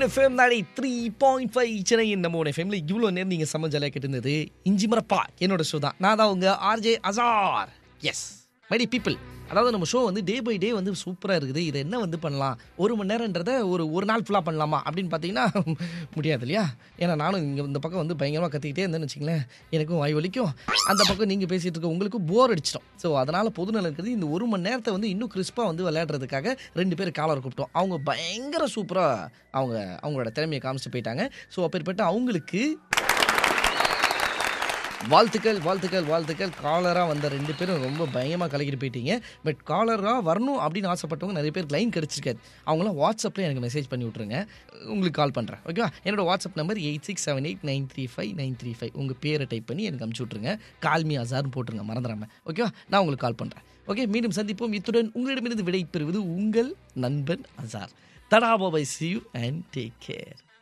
FM 3.5 சென்னையின் நம்ம எஃப்எம்ல இவ்வளோ நேரம் நீங்கள் செம்ம ஜாலியாக கேட்டிருந்தது இஞ்சி மரப்பா என்னோட ஷோ தான். நான் தான் உங்கள் RJ Azhar. Yes mighty people, அதாவது நம்ம ஷோ வந்து டே பை டே வந்து சூப்பராக இருக்குது. இதை என்ன வந்து பண்ணலாம், ஒரு மணி நேரன்றதை ஒரு நாள் ஃபுல்லாக பண்ணலாமா அப்படின்னு பார்த்தீங்கன்னா முடியாது இல்லையா? ஏன்னா நானும் இங்கே இந்த பக்கம் வந்து பயங்கரமாக கற்றிக்கிட்டே இருந்தேன்னு வச்சிங்களேன், எனக்கும் வாய் வலிக்கும், அந்த பக்கம் நீங்கள் பேசிகிட்டு இருக்க உங்களுக்கும் போர் அடிச்சிட்டோம். ஸோ அதனால் பொதுநலம் இருக்குது. இந்த ஒரு மணி நேரத்தை வந்து இன்னும் கிறிஸ்பாக வந்து விளையாடுறதுக்காக 2 பேர் காலர் கூப்பிட்டோம். அவங்க பயங்கர சூப்பராக அவங்களோட திறமையை காமிச்சிட்டு போயிட்டாங்க. ஸோ அப்பேற்பட்ட அவங்களுக்கு வாழ்த்துக்கள். காலராக வந்த 2 பேரும் ரொம்ப பயங்கரமாக கலக்கிட்டு போயிட்டீங்க. பட் காலராக வரணும் அப்படின்னு ஆசைப்பட்டவங்க நிறைய பேருக்கு லைன் கிடச்சிருக்காது. அவங்களாம் வாட்ஸ்அப்பில் எனக்கு மெசேஜ் பண்ணி விட்ருங்க, உங்களுக்கு கால் பண்ணுறேன். ஓகேவா? என்னோட வாட்ஸ்அப் நம்பர் 8678935935. உங்கள் பேரை டைப் பண்ணி எனக்கு அனுப்பிச்சி விட்ருங்க. கால்மி அசார்னு போட்டுருங்க, மறந்துடாமல். ஓகேவா? நான் உங்களுக்கு கால் பண்ணுறேன். ஓகே, மீண்டும் சந்திப்போம். இத்துடன் உங்களிடமிருந்து விடை பெறுவது உங்கள் நண்பன் அசார். தடா பாய், see you and take care.